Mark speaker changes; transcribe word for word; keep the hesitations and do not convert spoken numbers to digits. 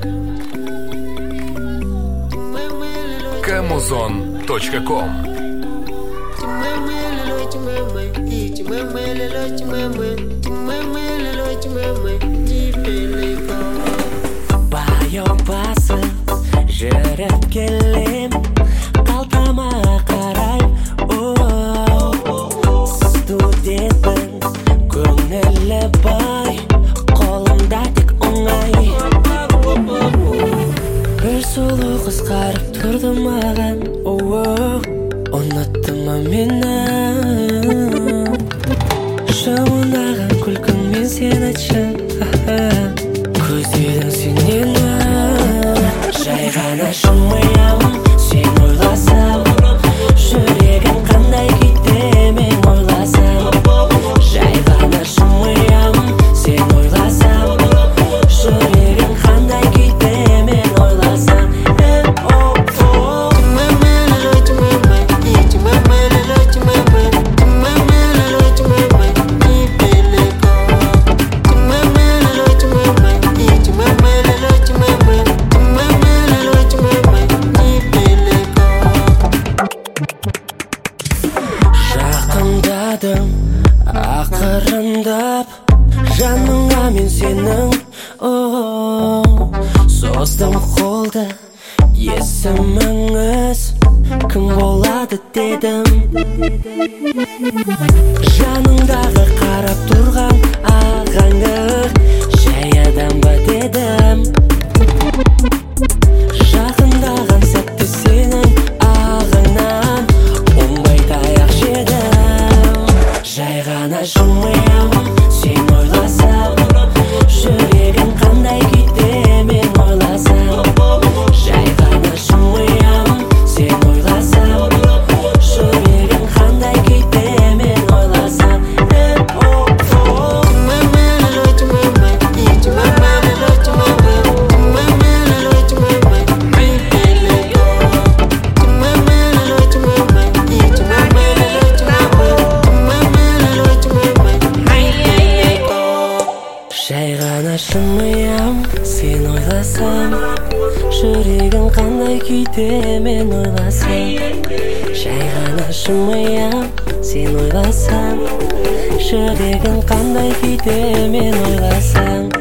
Speaker 1: камузон точка ком.
Speaker 2: Байопасы жүріп келем, қалтама қарай. Студентпін, көңілі бай, қолымда тек оңай. Бір сұлу қыз қарап тұрды маған, ұнатты ма мені? Жауынаған күлкіңмен сен айтшы, көздерің сенені. Жай ғана жымиямын, сен ойласам, жүрегім қандай күйде мен ойласам. Жай ғана жымиямын, сен ойласам, жүрегім қандай күйде мен ойласам. Жақындадым, ақырындап, жаныңа мен сенің. Создым қолды, есіміңіз кім болады дедім. Жаныңдағы қарап тұрған ағаңды жай адам ба дедім. Жақындаған сәтте сенің ағыңнан оңбай таяқ жедім. Жай ғана жымиямын, сен ойласам, жүрегім қандай күйде мен ойласам. Жай ғана жымиямын, сен ойласам, жүрегім қандай күйде мен ойласам. Жай ғана жымиям, сен ойласам, жүрегің қандай күйде мен ойласам. Жай ғана жымиям, сен ойласам, жүрегің қандай күйде мен ойласам.